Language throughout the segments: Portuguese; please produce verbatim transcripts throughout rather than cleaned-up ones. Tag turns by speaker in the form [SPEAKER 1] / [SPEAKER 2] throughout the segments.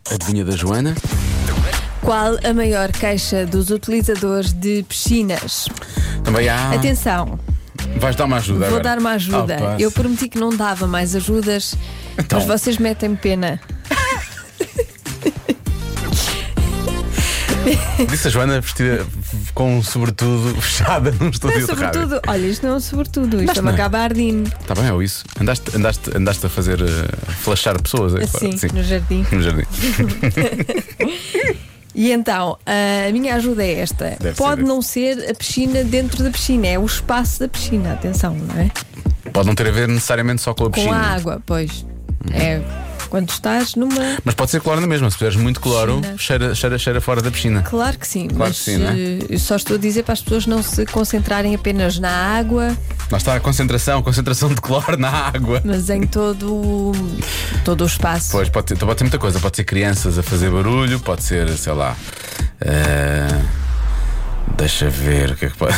[SPEAKER 1] Adivinha da Joana?
[SPEAKER 2] Qual a maior queixa dos utilizadores de piscinas?
[SPEAKER 1] Também há.
[SPEAKER 2] Atenção,
[SPEAKER 1] Vais dar uma ajuda
[SPEAKER 2] vou
[SPEAKER 1] agora.
[SPEAKER 2] dar uma ajuda.
[SPEAKER 1] Ah, pá.
[SPEAKER 2] Eu prometi que não dava mais ajudas,
[SPEAKER 1] Então.
[SPEAKER 2] mas vocês metem pena.
[SPEAKER 1] Disse a Joana vestida com um sobretudo fechada num
[SPEAKER 2] Não é
[SPEAKER 1] estúdio de rádio.
[SPEAKER 2] sobretudo, olha, isto não é um sobretudo, isto é uma
[SPEAKER 1] não.
[SPEAKER 2] gabardine.
[SPEAKER 1] Está bem, é ou isso. Andaste, andaste, andaste a fazer uh, flashar pessoas aí fora.
[SPEAKER 2] Assim, no jardim.
[SPEAKER 1] No jardim.
[SPEAKER 2] E então, a minha ajuda é esta.
[SPEAKER 1] Deve
[SPEAKER 2] Pode
[SPEAKER 1] ser.
[SPEAKER 2] não ser a piscina dentro da piscina, é o espaço da piscina, atenção, não é?
[SPEAKER 1] Pode não ter a ver necessariamente só com a
[SPEAKER 2] Com
[SPEAKER 1] piscina.
[SPEAKER 2] a água, pois. É quando estás numa.
[SPEAKER 1] Mas pode ser cloro na mesma. Se puseres muito cloro,
[SPEAKER 2] Piscina.
[SPEAKER 1] cheira, cheira, cheira fora da piscina.
[SPEAKER 2] Claro que sim,
[SPEAKER 1] Claro
[SPEAKER 2] mas
[SPEAKER 1] que sim, não é?
[SPEAKER 2] eh, eu só estou a dizer para as pessoas não se concentrarem apenas na água,
[SPEAKER 1] Lá está a concentração, concentração de cloro na água.
[SPEAKER 2] mas em todo, o- todo o espaço.
[SPEAKER 1] Pois, pode ter, pode ter muita coisa. Pode ser crianças a fazer barulho, pode ser, sei lá. eh, deixa ver o que é que pode.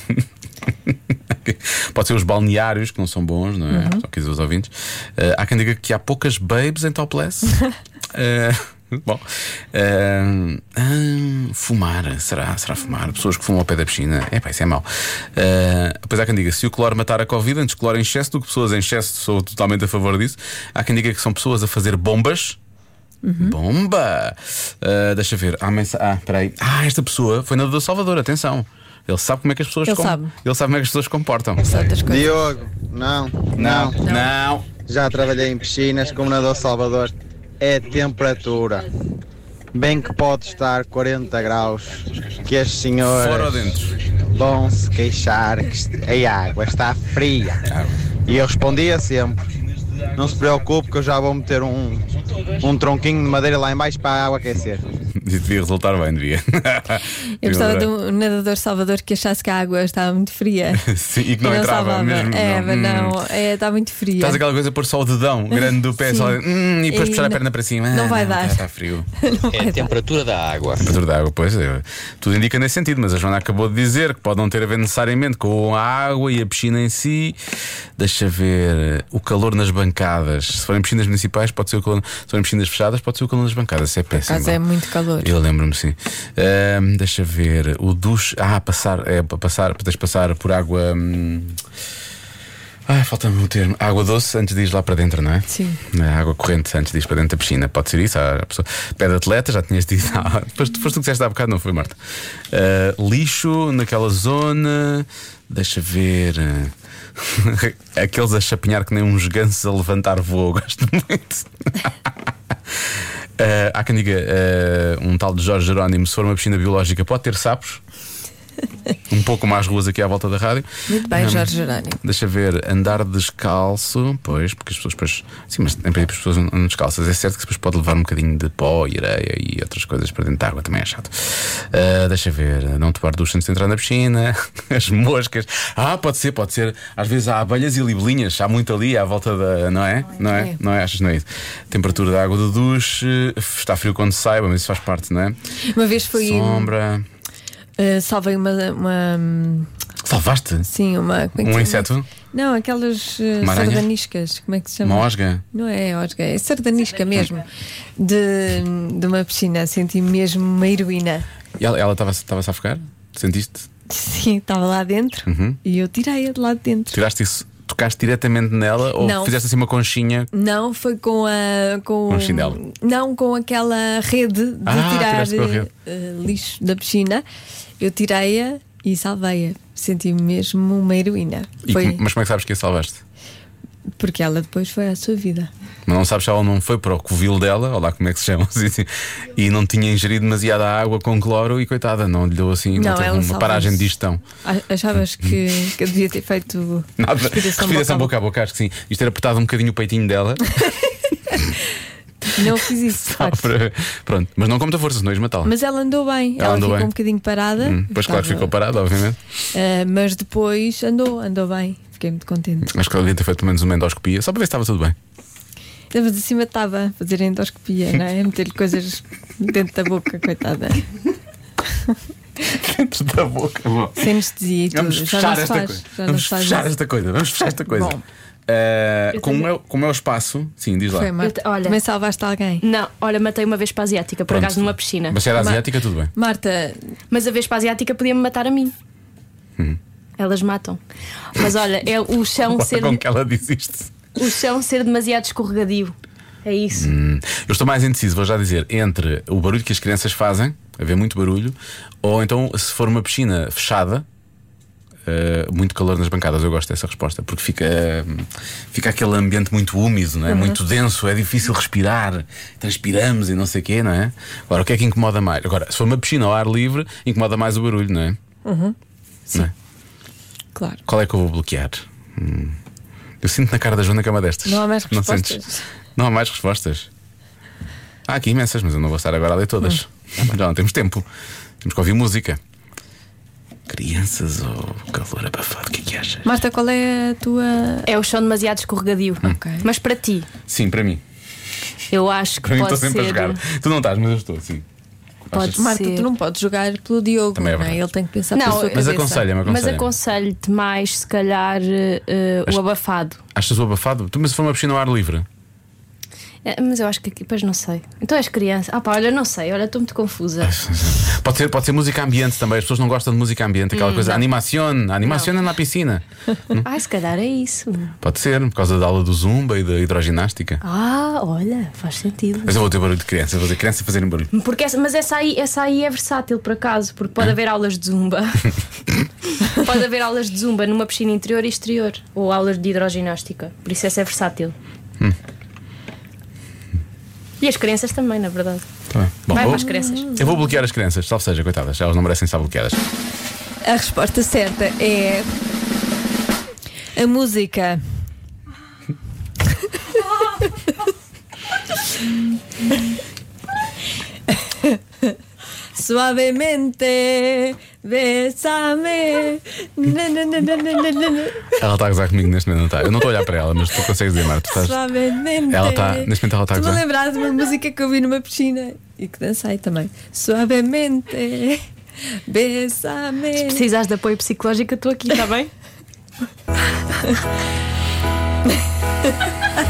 [SPEAKER 1] Pode ser os balneários que não são bons, não é?
[SPEAKER 2] Uhum.
[SPEAKER 1] Só quis os ouvintes. Eh, há quem diga que há poucas babes em topless. Eh, Bom, eh, ah, fumar, será? Será fumar? Pessoas que fumam ao pé da piscina, é pá, isso é mau. Eh, Depois há quem diga: se o cloro matar a Covid, antes cloro em excesso do que pessoas em excesso, sou totalmente a favor disso. Há quem diga que são pessoas a fazer bombas. Bomba! Eh, deixa ver. Ah, mensa... ah, peraí. Ah, esta pessoa foi nadador Salvador, atenção. Ele sabe como é que as pessoas
[SPEAKER 2] Ele
[SPEAKER 1] com-
[SPEAKER 2] sabe.
[SPEAKER 1] Ele sabe como é que as pessoas se comportam.
[SPEAKER 2] São outras coisas.
[SPEAKER 3] Diogo, não, não,
[SPEAKER 1] não.
[SPEAKER 3] Já trabalhei em piscinas como nadador Salvador. É temperatura. Bem que pode estar quarenta graus. Que as senhoras
[SPEAKER 1] Fora ou dentro?
[SPEAKER 3] vão se queixar que a água está fria. E eu respondia sempre: não se preocupe que eu já vou meter um, um tronquinho de madeira lá em baixo para a água aquecer.
[SPEAKER 1] Isso devia resultar bem, devia.
[SPEAKER 2] Eu gostava de um nadador Salvador que achasse que a água estava muito fria.
[SPEAKER 1] Sim, e que não,
[SPEAKER 2] E
[SPEAKER 1] entrava
[SPEAKER 2] salvava.
[SPEAKER 1] mesmo.
[SPEAKER 2] É, mas
[SPEAKER 1] Hum.
[SPEAKER 2] não, é, está muito fria.
[SPEAKER 1] Estás aquela coisa de pôr só o dedão grande do pé
[SPEAKER 2] Sim.
[SPEAKER 1] só, hum, e depois
[SPEAKER 2] E
[SPEAKER 1] puxar a
[SPEAKER 2] não-
[SPEAKER 1] perna para cima.
[SPEAKER 2] não
[SPEAKER 1] Ah,
[SPEAKER 2] vai dar.
[SPEAKER 1] Está frio.
[SPEAKER 4] É a temperatura da água.
[SPEAKER 1] Temperatura da água, pois é. Tudo indica nesse sentido, mas a Joana acabou de dizer que pode não ter a ver necessariamente com a água e a piscina em si. Deixa ver. O calor nas bancadas. Se forem piscinas municipais, pode ser o calor. Se forem piscinas fechadas, pode ser o calor nas bancadas. Isso é péssimo.
[SPEAKER 2] Caso é muito calor.
[SPEAKER 1] Eu lembro-me, sim. Ahm, deixa ver. O duche. Ah, passar. É para passar. Tens de passar por água. Hum... Ah, falta-me o termo. Água doce antes de ir lá para dentro, não é?
[SPEAKER 2] Sim.
[SPEAKER 1] Não é? Água corrente antes de ir para dentro da piscina. Pode ser isso. A pessoa... Pé de atleta, já tinhas dito. Ah, depois, depois tu que disseste há bocado, não foi, Marta? Ah, lixo naquela zona. Deixa ver. Aqueles a chapinhar que nem uns gansos a levantar voo. Gosto muito. Uh, há quem diga uh, um tal de Jorge Jerónimo: se for uma piscina biológica, pode ter sapos. Um pouco mais ruas aqui à volta da rádio.
[SPEAKER 2] Muito bem,
[SPEAKER 1] Um,
[SPEAKER 2] Jorge Jerónimo.
[SPEAKER 1] Deixa ver, andar descalço. Pois, porque as pessoas depois. Sim, mas em princípio as pessoas andam descalças. É certo que depois pode levar um bocadinho de pó e areia e outras coisas para dentro da água, também é chato. Uh, deixa ver, não tomar ducha antes de entrar na piscina. As moscas. Ah, pode ser, pode ser. Às vezes há abelhas e libelinhas. Há muito ali à volta da. Não é? Não é?
[SPEAKER 2] É.
[SPEAKER 1] Não é? Achas que não é isso? Temperatura da água do duche. Está frio quando se sai, mas isso faz parte, não é?
[SPEAKER 2] Uma vez fui.
[SPEAKER 1] Sombra.
[SPEAKER 2] Uh, salvei uma, uma.
[SPEAKER 1] Salvaste?
[SPEAKER 2] Sim, uma. como é que
[SPEAKER 1] Um
[SPEAKER 2] se chama?
[SPEAKER 1] inseto?
[SPEAKER 2] Não, aquelas uh,
[SPEAKER 1] Uma aranha?
[SPEAKER 2] sardaniscas. Como é que se chama?
[SPEAKER 1] Uma osga?
[SPEAKER 2] Não é osga, é sardanisca mesmo. De, de uma piscina. Senti mesmo uma heroína.
[SPEAKER 1] E ela ela estava-se estava-se a afogar? Sentiste?
[SPEAKER 2] Sim, estava lá dentro
[SPEAKER 1] Uhum.
[SPEAKER 2] e eu tirei-a de lá de dentro.
[SPEAKER 1] Tiraste isso? Tocaste diretamente nela ou
[SPEAKER 2] Não.
[SPEAKER 1] fizeste assim uma conchinha?
[SPEAKER 2] Não, foi com a. Com,
[SPEAKER 1] Com um chinelo.
[SPEAKER 2] Não, com aquela rede de
[SPEAKER 1] Ah,
[SPEAKER 2] tirar
[SPEAKER 1] tiraste com a rede.
[SPEAKER 2] eh, lixo da piscina. Eu tirei-a e salvei-a. Senti-me mesmo uma heroína.
[SPEAKER 1] E
[SPEAKER 2] Foi
[SPEAKER 1] como- mas como é que sabes que a salvaste?
[SPEAKER 2] porque ela depois foi à sua vida.
[SPEAKER 1] Mas não sabes se ela não foi para o covil dela, ou lá como é que se chama, assim, assim, e não tinha ingerido demasiada água com cloro e coitada, não lhe deu assim, não,
[SPEAKER 2] Não,
[SPEAKER 1] teve
[SPEAKER 2] ela
[SPEAKER 1] uma
[SPEAKER 2] salvou-se.
[SPEAKER 1] paragem de digestão.
[SPEAKER 2] A- Achavas que, que eu devia ter feito
[SPEAKER 1] Nada,
[SPEAKER 2] respiração,
[SPEAKER 1] respiração
[SPEAKER 2] boca a
[SPEAKER 1] boca a boca, acho que sim. Isto era apertado um bocadinho o peitinho dela.
[SPEAKER 2] Não fiz isso, de
[SPEAKER 1] Só
[SPEAKER 2] facto.
[SPEAKER 1] para- Pronto, mas não com muita força, senão ias matá-la.
[SPEAKER 2] Mas ela andou bem.
[SPEAKER 1] Ela
[SPEAKER 2] Ela,
[SPEAKER 1] andou
[SPEAKER 2] ficou
[SPEAKER 1] bem.
[SPEAKER 2] um bocadinho parada.
[SPEAKER 1] Hum, Pois claro que
[SPEAKER 2] Estava-
[SPEAKER 1] ficou parada, obviamente.
[SPEAKER 2] Ah, mas depois andou, andou bem. Fiquei muito contente.
[SPEAKER 1] Acho que ela devia ter feito pelo menos uma endoscopia, só para ver se estava tudo bem.
[SPEAKER 2] Mas acima estava a fazer endoscopia, não é? Meter-lhe coisas dentro da boca, coitada.
[SPEAKER 1] Dentro da boca. Bom.
[SPEAKER 2] Sem anestesia e tudo.
[SPEAKER 1] Vamos
[SPEAKER 2] Já
[SPEAKER 1] fechar
[SPEAKER 2] não se
[SPEAKER 1] esta
[SPEAKER 2] faz.
[SPEAKER 1] coisa.
[SPEAKER 2] Já não
[SPEAKER 1] Vamos
[SPEAKER 2] se faz
[SPEAKER 1] fechar
[SPEAKER 2] isso.
[SPEAKER 1] esta coisa. Vamos fechar esta coisa.
[SPEAKER 2] Bom.
[SPEAKER 1] Uh,
[SPEAKER 5] Eu
[SPEAKER 1] como,
[SPEAKER 5] tenho-
[SPEAKER 1] é, como é o espaço? Sim, diz lá.
[SPEAKER 2] Foi, Marta.
[SPEAKER 5] Eu te- olha.
[SPEAKER 2] Também salvaste alguém.
[SPEAKER 5] Não, olha, matei uma vespa asiática, por
[SPEAKER 1] Pronto.
[SPEAKER 5] acaso numa piscina.
[SPEAKER 1] Mas se era asiática, tudo bem.
[SPEAKER 2] Marta,
[SPEAKER 5] Mas a vespa asiática podia-me matar a mim.
[SPEAKER 1] Hum.
[SPEAKER 5] Elas matam. Mas olha, é o chão
[SPEAKER 1] Olha
[SPEAKER 5] ser
[SPEAKER 1] como que ela diz isto.
[SPEAKER 5] o chão ser demasiado escorregadio. É isso.
[SPEAKER 1] Hum, Eu estou mais indeciso, vou já dizer, entre o barulho que as crianças fazem, haver muito barulho, ou então se for uma piscina fechada, uh, muito calor nas bancadas. Eu gosto dessa resposta, porque fica, uh, fica aquele ambiente muito úmido, não é? Muito denso, é difícil respirar, transpiramos e não sei o quê, não é? Agora, o que é que incomoda mais? Agora, se for uma piscina ao ar livre, incomoda mais o barulho, não é?
[SPEAKER 2] Uhum.
[SPEAKER 1] Não é?
[SPEAKER 2] claro.
[SPEAKER 1] Qual é que eu vou bloquear? Hum. Eu sinto na cara da Joana que é uma destas.
[SPEAKER 2] Não há mais respostas.
[SPEAKER 1] sentes? Não há mais respostas. Há aqui imensas, mas eu não vou estar agora a ler todas. Já não temos tempo. Temos que ouvir música. Crianças ou calor abafado, o que é que achas?
[SPEAKER 2] Marta, qual é a tua.
[SPEAKER 5] É o chão demasiado escorregadio.
[SPEAKER 2] Ok.
[SPEAKER 5] Mas para ti,
[SPEAKER 1] Sim, para mim.
[SPEAKER 5] eu acho que
[SPEAKER 1] Para mim
[SPEAKER 5] pode
[SPEAKER 1] estou sempre
[SPEAKER 5] ser.
[SPEAKER 1] a jogar. Tu não estás, mas eu estou, sim.
[SPEAKER 5] Pode
[SPEAKER 1] Achas?
[SPEAKER 5] ser.
[SPEAKER 2] Marta, tu não podes jogar pelo Diogo,
[SPEAKER 1] Também é
[SPEAKER 2] não é?
[SPEAKER 1] verdade.
[SPEAKER 2] Ele tem que pensar
[SPEAKER 5] Não,
[SPEAKER 2] pela sua
[SPEAKER 1] Mas
[SPEAKER 2] cabeça.
[SPEAKER 1] aconselha-me,
[SPEAKER 5] Mas
[SPEAKER 1] aconselha-me.
[SPEAKER 5] aconselho-te mais, se calhar, eh, o abafado.
[SPEAKER 1] Achas o abafado? Tu, mas se for uma piscina ao ar livre?
[SPEAKER 5] É, mas eu acho que aqui, pois não sei. Então és criança. Ah, pá, olha, não sei, olha, estou muito confusa.
[SPEAKER 1] Pode ser, pode ser música ambiente também. As pessoas não gostam de música ambiente, aquela
[SPEAKER 5] Hum,
[SPEAKER 1] coisa,
[SPEAKER 5] não.
[SPEAKER 1] animação, animação é na piscina.
[SPEAKER 5] Ai, se calhar é isso.
[SPEAKER 1] Pode ser, por causa da aula do zumba e da hidroginástica.
[SPEAKER 5] Ah, olha, faz sentido.
[SPEAKER 1] Mas eu vou ter barulho de criança, eu vou ter criança fazerem barulho.
[SPEAKER 5] Porque essa, mas essa aí, essa aí é versátil, por acaso, porque pode haver aulas de zumba. Pode haver aulas de zumba numa piscina interior e exterior, ou aulas de hidroginástica. Por isso essa é versátil.
[SPEAKER 1] Hum.
[SPEAKER 5] E as crianças também, na verdade.
[SPEAKER 1] Tá bem. Bom,
[SPEAKER 5] Vai
[SPEAKER 1] vou-
[SPEAKER 5] para as crianças.
[SPEAKER 1] Eu vou bloquear as crianças, salve seja, coitadas, elas não merecem estar bloqueadas.
[SPEAKER 2] A resposta certa é. A música. Suavemente, bésame. Na, na, na, na, na, na, na.
[SPEAKER 1] Ela está a gozar comigo neste momento, não está? Eu não estou a olhar para ela, mas tu consegues dizer, Marta, tu estás...
[SPEAKER 2] Suavemente.
[SPEAKER 1] Ela tá- neste momento ela tá a
[SPEAKER 2] Estou-me a
[SPEAKER 1] gozar.
[SPEAKER 2] lembrar de uma música que eu vi numa piscina e que dancei também. Suavemente, bésame.
[SPEAKER 5] Se precisares de apoio psicológico, eu estou aqui, está bem?